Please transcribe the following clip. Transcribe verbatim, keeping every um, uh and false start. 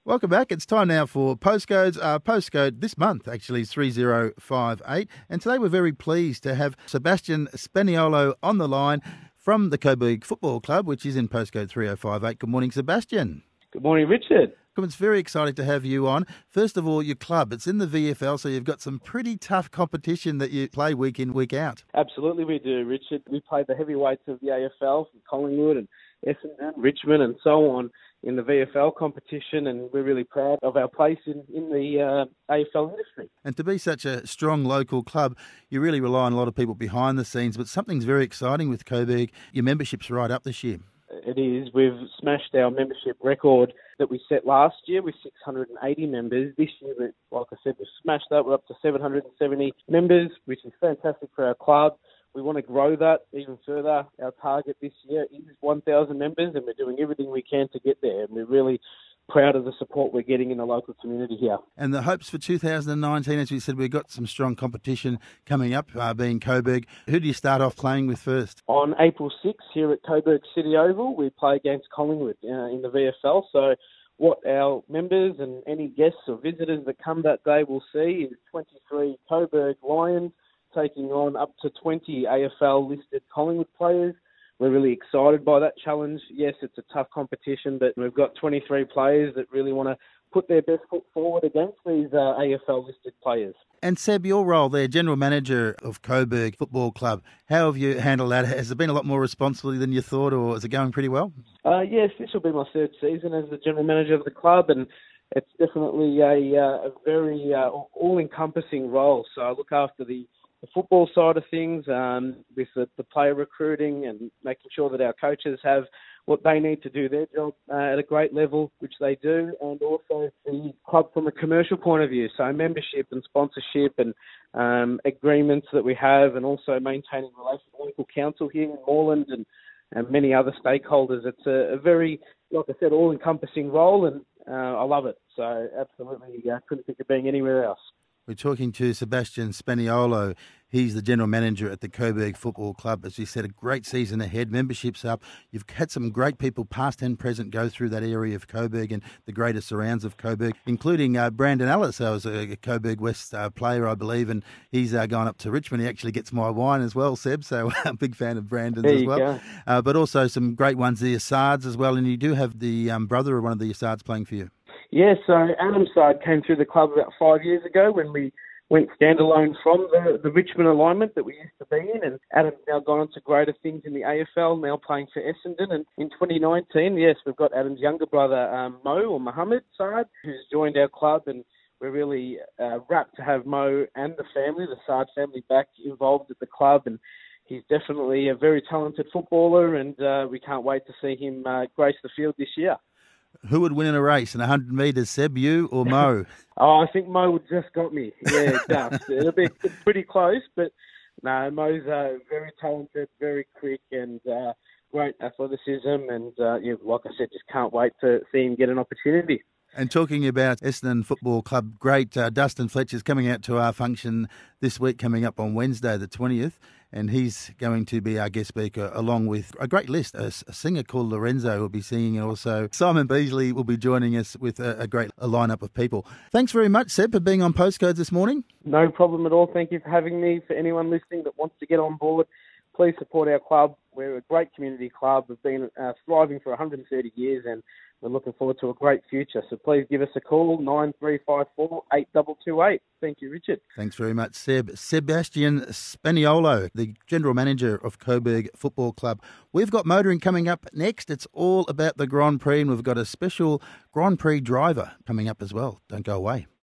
Welcome back. It's time now for Postcodes. Our postcode this month actually is three zero five eight. And today we're very pleased to have Sebastian Spaniolo on the line from the Coburg Football Club, which is in postcode three zero five eight. Good morning, Sebastian. Good morning, Richard. It's very exciting to have you on. First of all, your club, it's in the V F L, so you've got some pretty tough competition that you play week in, week out. Absolutely we do, Richard. We play the heavyweights of the A F L, from Collingwood and Essendon, Richmond and so on in the V F L competition, and we're really proud of our place in, in the uh, A F L industry. And to be such a strong local club, you really rely on a lot of people behind the scenes, but something's very exciting with Coburg. Your membership's right up this year. It is. We've smashed our membership record that we set last year with six hundred eighty members. This year, like I said, we've smashed that. We're up to seven hundred seventy members, which is fantastic for our club. We want to grow that even further. Our target this year is one thousand members, and we're doing everything we can to get there. And we're really proud of the support we're getting in the local community here. And the hopes for two thousand nineteen, as we said, we've got some strong competition coming up, uh, being Coburg. Who do you start off playing with first? On April sixth, here at Coburg City Oval, we play against Collingwood uh, in the V F L. So what our members and any guests or visitors that come that day will see is twenty-three Coburg Lions taking on up to twenty A F L-listed Collingwood players. We're really excited by that challenge. Yes, it's a tough competition, but we've got twenty-three players that really want to put their best foot forward against these uh, A F L-listed players. And Seb, your role there, General Manager of Coburg Football Club, how have you handled that? Has there been a lot more responsibility than you thought, or is it going pretty well? Uh, yes, this will be my third season as the General Manager of the club, and it's definitely a, uh, a very uh, all-encompassing role. So I look after the the football side of things, um, with the, the player recruiting and making sure that our coaches have what they need to do their job uh, at a great level, which they do, and also the club from a commercial point of view, so membership and sponsorship and um, agreements that we have, and also maintaining relations with local council here in Moreland and, and many other stakeholders. It's a, a very, like I said, all-encompassing role, and uh, I love it. So absolutely, I uh, couldn't think of being anywhere else. We're talking to Sebastian Spaniolo. He's the General Manager at the Coburg Football Club. As you said, a great season ahead. Membership's up. You've had some great people, past and present, go through that area of Coburg and the greater surrounds of Coburg, including uh, Brandon Ellis, who was a Coburg West uh, player, I believe, and he's uh, gone up to Richmond. He actually gets my wine as well, Seb, so I'm a big fan of Brandon's there as you well. Go. Uh, but also some great ones, the Asards as well, and you do have the um, brother of one of the Asards playing for you. Yeah, so Adam Sard came through the club about five years ago when we went standalone from the, the Richmond alignment that we used to be in, and Adam's now gone on to greater things in the A F L, now playing for Essendon. And in twenty nineteen, yes, we've got Adam's younger brother, um, Mo, or Mohammed Sard, who's joined our club, and we're really uh, rapt to have Mo and the family, the Sard family, back involved at the club. And he's definitely a very talented footballer, and uh, we can't wait to see him uh, grace the field this year. Who would win in a race in one hundred metres, Seb, you or Mo? Oh, I think Mo just got me. Yeah, it does. It'll be pretty close, but no, Mo's uh, very talented, very quick, and uh, great athleticism. And uh, yeah, like I said, just can't wait to see him get an opportunity. And talking about Essendon Football Club, great uh, Dustin Fletcher's coming out to our function this week, coming up on Wednesday the twentieth, and he's going to be our guest speaker along with a great list. A, a singer called Lorenzo will be singing, and also Simon Beasley will be joining us with a, a great a lineup of people. Thanks very much, Seb, for being on Postcodes this morning. No problem at all. Thank you for having me. For anyone listening that wants to get on board, please support our club. We're a great community club. We've been uh, thriving for one hundred thirty years, and we're looking forward to a great future. So please give us a call, nine three five four, eight two two eight. Thank you, Richard. Thanks very much, Seb. Sebastian Spaniolo, the General Manager of Coburg Football Club. We've got motoring coming up next. It's all about the Grand Prix, and we've got a special Grand Prix driver coming up as well. Don't go away.